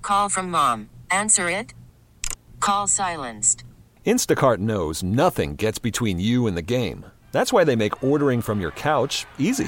Call from mom. Answer it. Call silenced. Instacart knows nothing gets between you and the game. That's why they make ordering from your couch easy.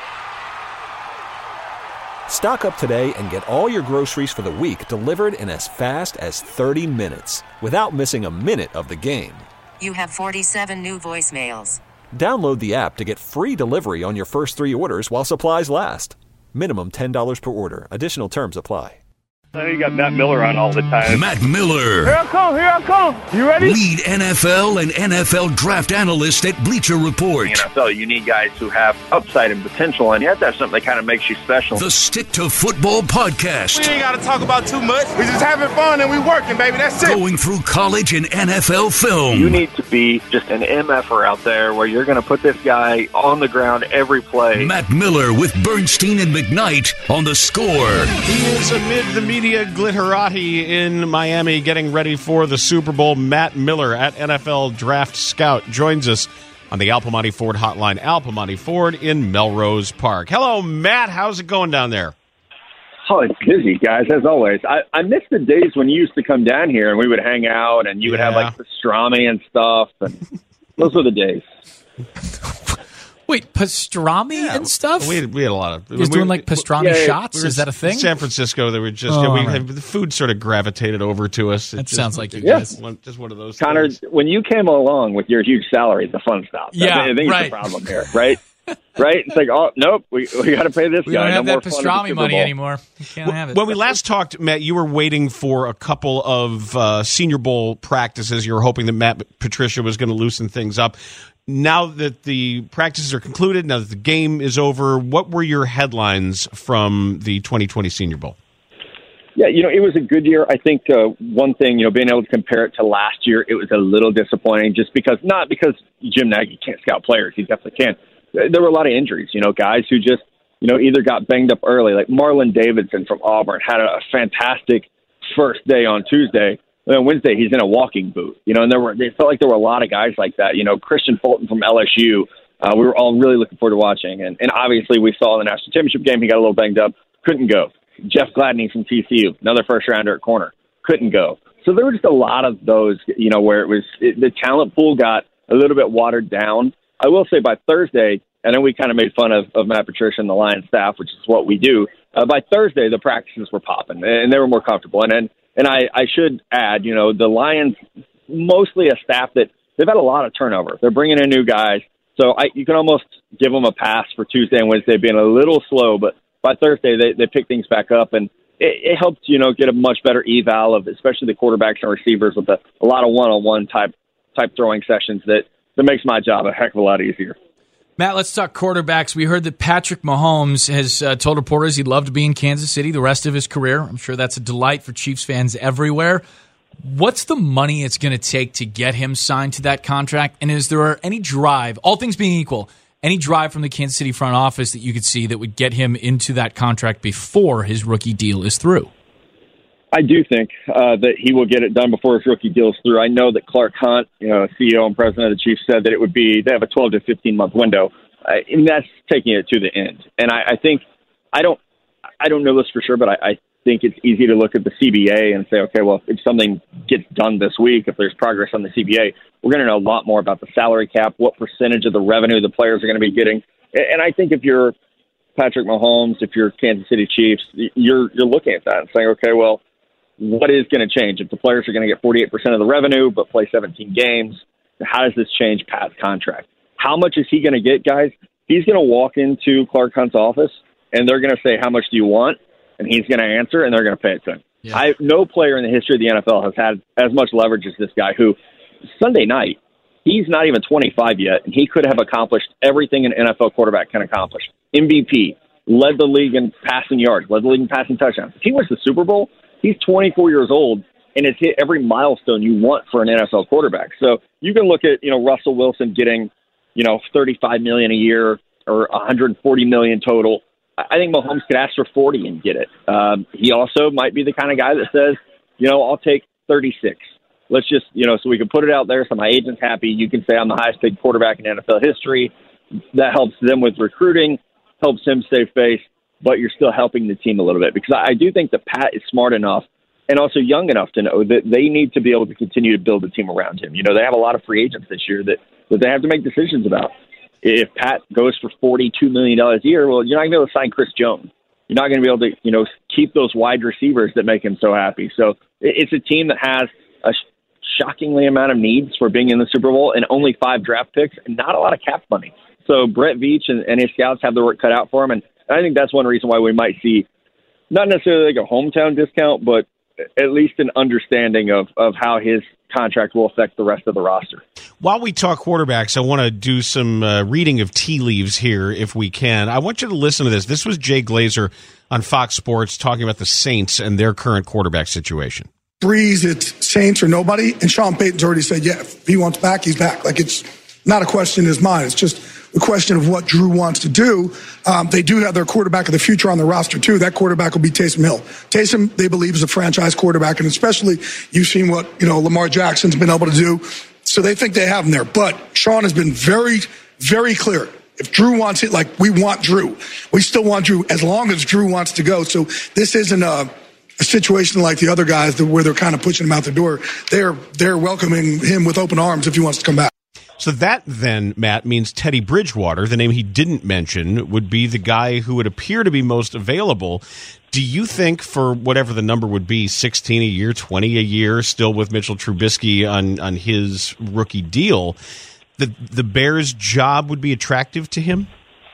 Stock up today and get all your groceries for the week delivered in as fast as 30 minutes without missing a minute of the game. You have 47 new voicemails. Download the app to get free delivery on your first 3 orders while supplies last. Minimum $10 per order. Additional terms apply. I know you got Matt Miller on all the time. Matt Miller. Here I come. You ready? Lead NFL and NFL draft analyst at Bleacher Report. In the NFL, you need guys who have upside and potential, and you have to have something that kind of makes you special. The Stick to Football podcast. We ain't got to talk about too much. We just having fun and we working, baby. That's it. Going through college and NFL film. You need to be just an MFer out there where you're going to put this guy on the ground every play. Matt Miller with Bernstein and McKnight on The Score. He is amid the media glitterati in Miami getting ready for the Super Bowl. Matt Miller at NFL Draft Scout joins us on the Al Piemonte Ford hotline. Al Piemonte Ford in Melrose Park. Hello, Matt. How's it going down there? Oh, it's busy, guys, as always. I miss the days when you used to come down here and we would hang out and you would have like pastrami and stuff. And those were the days. Wait, pastrami and stuff? We had a lot of... He was doing like pastrami shots? Is that a thing? San Francisco, they were just... the food sort of gravitated over to us. That sounds like you guys. Just one of those Connor, things. when you came along with your huge salary, the fun stopped. I think it's the problem here, right? Right? It's like, oh, nope, we got to pay this we guy. We don't have no that pastrami money anymore. We can't have it. When we last talked, Matt, you were waiting for a couple of Senior Bowl practices. You were hoping that Matt Patricia was going to loosen things up. Now that the practices are concluded, now that the game is over, what were your headlines from the 2020 Senior Bowl? Yeah, it was a good year. I think one thing, being able to compare it to last year, it was a little disappointing just because, not because Jim Nagy can't scout players. He definitely can. There were a lot of injuries, guys who just, either got banged up early, like Marlon Davidson from Auburn had a fantastic first day on Tuesday. And on Wednesday, he's in a walking boot, and they felt like there were a lot of guys like that. Christian Fulton from LSU, we were all really looking forward to watching. And obviously we saw in the national championship game, he got a little banged up, couldn't go. Jeff Gladney from TCU, another first rounder at corner, couldn't go. So there were just a lot of those, where the talent pool got a little bit watered down. I will say by Thursday, I know we kind of made fun of Matt Patricia and the Lions staff, which is what we do. By Thursday, the practices were popping and they were more comfortable. And I should add, the Lions, mostly a staff that they've had a lot of turnover. They're bringing in new guys. So you can almost give them a pass for Tuesday and Wednesday being a little slow. But by Thursday, they pick things back up. And it helped, get a much better eval of especially the quarterbacks and receivers with a lot of one-on-one type throwing sessions that makes my job a heck of a lot easier. Matt, let's talk quarterbacks. We heard that Patrick Mahomes has told reporters he'd love to be in Kansas City the rest of his career. I'm sure that's a delight for Chiefs fans everywhere. What's the money it's going to take to get him signed to that contract? And is there any drive, all things being equal, any drive from the Kansas City front office that you could see that would get him into that contract before his rookie deal is through? I do think that he will get it done before his rookie deal is through. I know that Clark Hunt, CEO and president of the Chiefs, said that they have a 12 to 15-month window, and that's taking it to the end. And I think I don't know this for sure, but I think it's easy to look at the CBA and say, okay, well, if something gets done this week, if there's progress on the CBA, we're going to know a lot more about the salary cap, what percentage of the revenue the players are going to be getting. And I think if you're Patrick Mahomes, if you're Kansas City Chiefs, you're looking at that and saying, okay, well, what is going to change? If the players are going to get 48% of the revenue but play 17 games, how does this change Pat's contract? How much is he going to get, guys? He's going to walk into Clark Hunt's office, and they're going to say, how much do you want? And he's going to answer, and they're going to pay it to him. Yeah. No player in the history of the NFL has had as much leverage as this guy who, Sunday night, he's not even 25 yet, and he could have accomplished everything an NFL quarterback can accomplish. MVP, led the league in passing yards, led the league in passing touchdowns. If he wins the Super Bowl, he's 24 years old and has hit every milestone you want for an NFL quarterback. So you can look at, Russell Wilson getting, $35 million a year or $140 million total. I think Mahomes could ask for 40 and get it. He also might be the kind of guy that says, I'll take 36. Let's just, so we can put it out there so my agent's happy. You can say I'm the highest paid quarterback in NFL history. That helps them with recruiting, helps him save face, but you're still helping the team a little bit. Because I do think that Pat is smart enough and also young enough to know that they need to be able to continue to build a team around him. They have a lot of free agents this year that they have to make decisions about. If Pat goes for $42 million a year, well, you're not going to be able to sign Chris Jones. You're not going to be able to, keep those wide receivers that make him so happy. So it's a team that has a shockingly amount of needs for being in the Super Bowl and only 5 draft picks and not a lot of cap money. So Brett Veach and his scouts have the work cut out for him. And I think that's one reason why we might see not necessarily like a hometown discount, but at least an understanding of how his contract will affect the rest of the roster. While we talk quarterbacks, I want to do some reading of tea leaves here, if we can. I want you to listen to this. This was Jay Glazer on Fox Sports talking about the Saints and their current quarterback situation. Breeze, it's Saints or nobody, and Sean Payton's already said, yeah, if he wants back, he's back. Like, it's not a question in his mind. It's just a question of what Drew wants to do. They do have their quarterback of the future on the roster, too. That quarterback will be Taysom Hill. Taysom, they believe, is a franchise quarterback, and especially you've seen what, Lamar Jackson's been able to do. So they think they have him there. But Sean has been very, very clear. If Drew wants it, like, we want Drew. We still want Drew as long as Drew wants to go. So this isn't a situation like the other guys where they're kind of pushing him out the door. They're welcoming him with open arms if he wants to come back. So that then, Matt, means Teddy Bridgewater, the name he didn't mention, would be the guy who would appear to be most available. Do you think for whatever the number would be, 16 a year, 20 a year, still with Mitchell Trubisky on his rookie deal, the Bears' job would be attractive to him?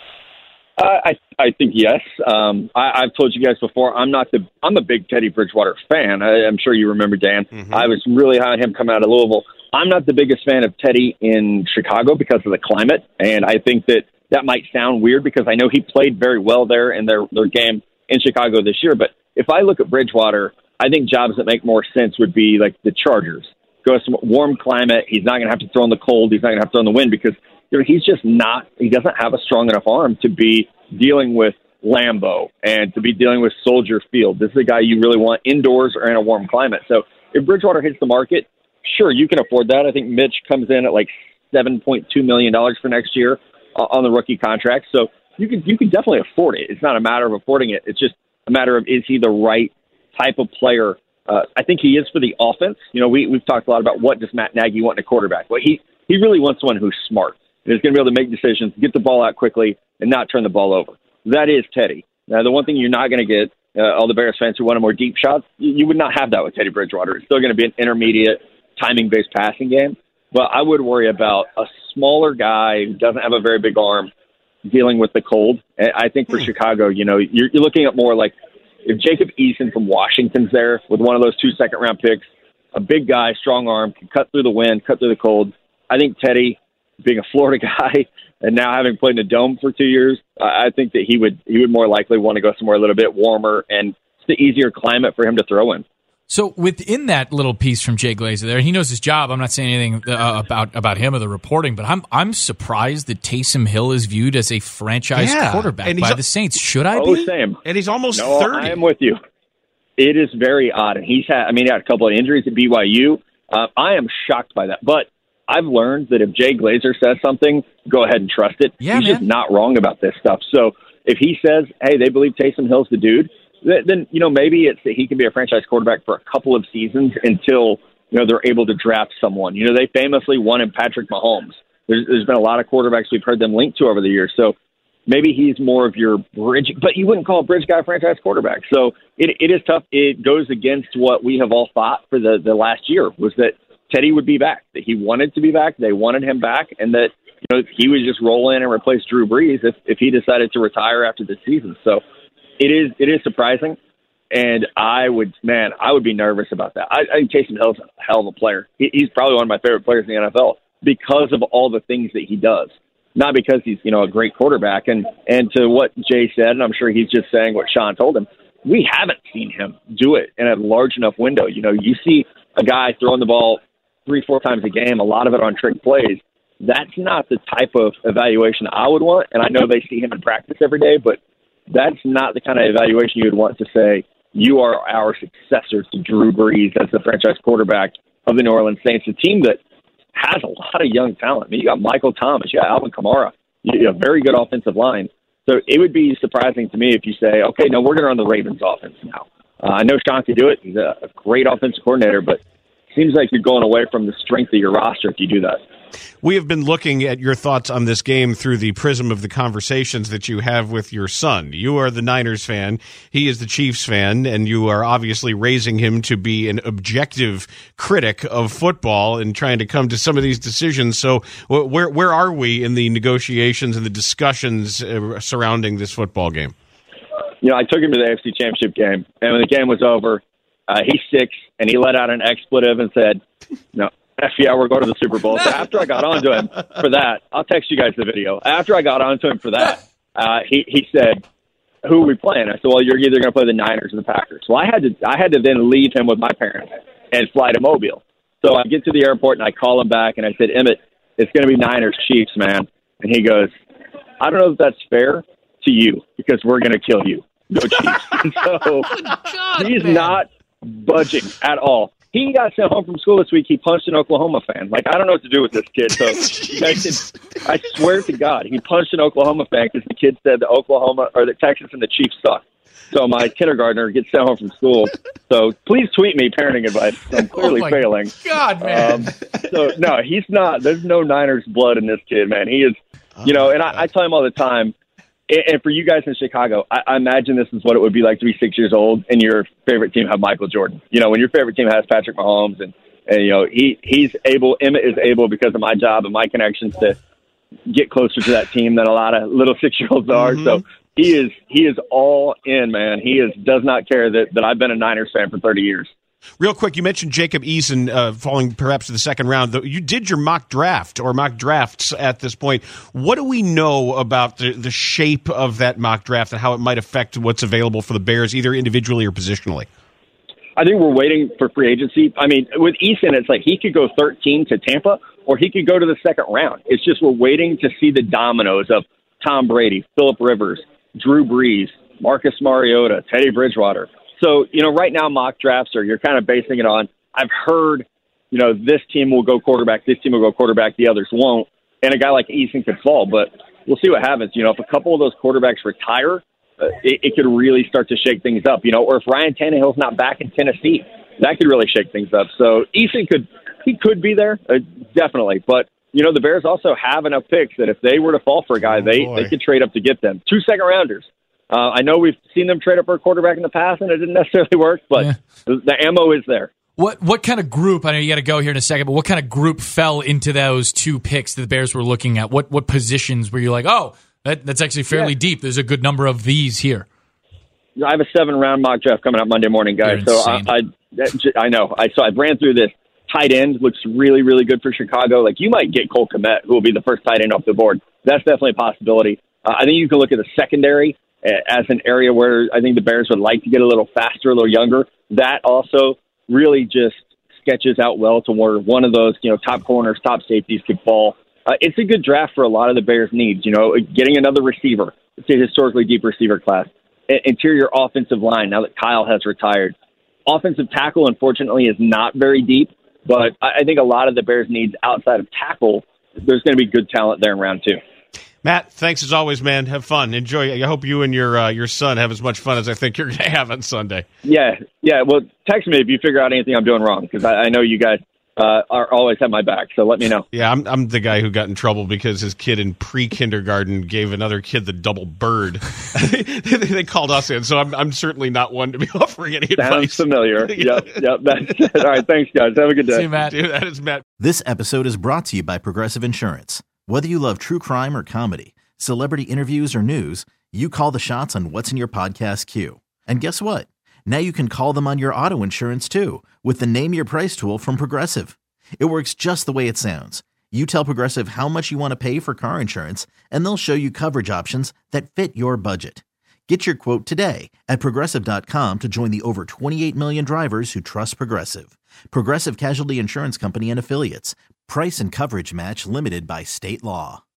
I think yes. I've told you guys before, I'm a big Teddy Bridgewater fan. I'm sure you remember, Dan. Mm-hmm. I was really high on him coming out of Louisville. I'm not the biggest fan of Teddy in Chicago because of the climate, and I think that might sound weird because I know he played very well there in their game in Chicago this year. But if I look at Bridgewater, I think jobs that make more sense would be like the Chargers. Go to some warm climate. He's not going to have to throw in the cold. He's not going to have to throw in the wind because he's just not. He doesn't have a strong enough arm to be dealing with Lambeau and to be dealing with Soldier Field. This is a guy you really want indoors or in a warm climate. So if Bridgewater hits the market, sure, you can afford that. I think Mitch comes in at like $7.2 million for next year on the rookie contract. So you can definitely afford it. It's not a matter of affording it. It's just a matter of, is he the right type of player? I think he is for the offense. We've talked a lot about what does Matt Nagy want in a quarterback. Well, he really wants someone who's smart and is going to be able to make decisions, get the ball out quickly, and not turn the ball over. That is Teddy. Now, the one thing you're not going to get, all the Bears fans who want more deep shots, you would not have that with Teddy Bridgewater. It's still going to be an intermediate, timing-based passing game. But I would worry about a smaller guy who doesn't have a very big arm dealing with the cold. I think for Chicago, you're looking at more like if Jacob Eason from Washington's there with one of those 2 second-round picks, a big guy, strong arm, can cut through the wind, cut through the cold. I think Teddy, being a Florida guy and now having played in a dome for 2 years, I think that he would more likely want to go somewhere a little bit warmer and it's the easier climate for him to throw in. So within that little piece from Jay Glazer there, he knows his job. I'm not saying anything about him or the reporting, but I'm surprised that Taysom Hill is viewed as a franchise quarterback by the Saints. Should I be? Same. And he's almost 30. I am with you. It is very odd. And he had a couple of injuries at BYU. I am shocked by that. But I've learned that if Jay Glazer says something, go ahead and trust it. He's just not wrong about this stuff. So if he says, hey, they believe Taysom Hill's the dude, then maybe it's that he can be a franchise quarterback for a couple of seasons until they're able to draft someone. They famously wanted Patrick Mahomes. There's been a lot of quarterbacks we've heard them linked to over the years. So maybe he's more of your bridge, but you wouldn't call a bridge guy a franchise quarterback. So it is tough. It goes against what we have all thought for the last year was that Teddy would be back, that he wanted to be back, they wanted him back, and that he would just roll in and replace Drew Brees if he decided to retire after the season. So it is surprising, and I would be nervous about that. I think Taysom Hill's a hell of a player. He's probably one of my favorite players in the NFL because of all the things that he does, not because he's a great quarterback. And to what Jay said, and I'm sure he's just saying what Sean told him, we haven't seen him do it in a large enough window. You see a guy throwing the ball 3-4 times a game, a lot of it on trick plays. That's not the type of evaluation I would want, and I know they see him in practice every day, but that's not the kind of evaluation you would want to say, you are our successor to Drew Brees as the franchise quarterback of the New Orleans Saints, a team that has a lot of young talent. I mean, you got Michael Thomas, you got Alvin Kamara, you have a very good offensive line. So it would be surprising to me if you say, okay, no, we're going to run the Ravens offense now. I know Sean can do it. He's a great offensive coordinator, but it seems like you're going away from the strength of your roster if you do that. We have been looking at your thoughts on this game through the prism of the conversations that you have with your son. You are the Niners fan. He is the Chiefs fan, and you are obviously raising him to be an objective critic of football and trying to come to some of these decisions. So where are we in the negotiations and the discussions surrounding this football game? I took him to the AFC Championship game, and when the game was over, he's 6, and he let out an expletive and said, "No. F yeah, we're going to the Super Bowl." So after I got onto him for that, I'll text you guys the video. After I got onto him for that, he said, "Who are we playing?" I said, "Well, you're either going to play the Niners or the Packers." Well, I had to then leave him with my parents and fly to Mobile. So I get to the airport and I call him back and I said, "Emmett, it's going to be Niners Chiefs, man." And he goes, "I don't know if that's fair to you because we're going to kill you. Go Chiefs." And so he's not budging at all. He got sent home from school this week. He punched an Oklahoma fan. Like, I don't know what to do with this kid. So you guys I swear to God, he punched an Oklahoma fan because the kid said the Texas and the Chiefs suck. So my kindergartner gets sent home from school. So please tweet me parenting advice. I'm clearly failing. God, man. So no, he's not. There's no Niners blood in this kid, man. He is, and I tell him all the time. And for you guys in Chicago, I imagine this is what it would be like to be 6 years old and your favorite team have Michael Jordan. When your favorite team has Patrick Mahomes and he's able, Emmett is able because of my job and my connections to get closer to that team than a lot of little 6-year-olds are. Mm-hmm. So he is all in, man. He does not care that I've been a Niners fan for 30 years. Real quick, you mentioned Jacob Eason falling perhaps to the second round. You did your mock draft or mock drafts at this point. What do we know about the shape of that mock draft and how it might affect what's available for the Bears, either individually or positionally? I think we're waiting for free agency. I mean, with Eason, it's like he could go 13 to Tampa or he could go to the second round. It's just we're waiting to see the dominoes of Tom Brady, Phillip Rivers, Drew Brees, Marcus Mariota, Teddy Bridgewater. So, right now mock drafts you're kind of basing it on, I've heard, this team will go quarterback, this team will go quarterback, the others won't. And a guy like Eason could fall, but we'll see what happens. If a couple of those quarterbacks retire, it could really start to shake things up, or if Ryan Tannehill's not back in Tennessee, that could really shake things up. So Eason could be there, definitely. But, the Bears also have enough picks that if they were to fall for a guy, they could trade up to get them. 2 second-rounders. I know we've seen them trade up for a quarterback in the past, and it didn't necessarily work, but the ammo is there. What kind of group, I know you got to go here in a second, but what kind of group fell into those 2 picks that the Bears were looking at? What positions were you like, that's actually fairly deep. There's a good number of these here. I have a 7-round mock draft coming up Monday morning, guys. So I know. So I ran through this. Tight end looks really, really good for Chicago. Like, you might get Cole Kmet, who will be the first tight end off the board. That's definitely a possibility. I think you can look at the secondary as an area where I think the Bears would like to get a little faster, a little younger. That also really just sketches out well to where one of those, top corners, top safeties could fall. It's a good draft for a lot of the Bears' needs. Getting another receiver. It's a historically deep receiver class. Interior offensive line, now that Kyle has retired. Offensive tackle, unfortunately, is not very deep, but I think a lot of the Bears' needs outside of tackle, there's going to be good talent there in round 2. Matt, thanks as always, man. Have fun. Enjoy. I hope you and your son have as much fun as I think you're going to have on Sunday. Yeah. Well, text me if you figure out anything I'm doing wrong, because I know you guys are always have my back. So let me know. Yeah, I'm the guy who got in trouble because his kid in pre-kindergarten gave another kid the double bird. They called us in, so I'm certainly not one to be offering any advice. Sounds familiar. Yep. That's it. All right, thanks, guys. Have a good day. See you, Matt. Dude, that is Matt. This episode is brought to you by Progressive Insurance. Whether you love true crime or comedy, celebrity interviews or news, you call the shots on what's in your podcast queue. And guess what? Now you can call them on your auto insurance too with the Name Your Price tool from Progressive. It works just the way it sounds. You tell Progressive how much you want to pay for car insurance, and they'll show you coverage options that fit your budget. Get your quote today at Progressive.com to join the over 28 million drivers who trust Progressive. Progressive Casualty Insurance Company and Affiliates. Price and coverage match limited by state law.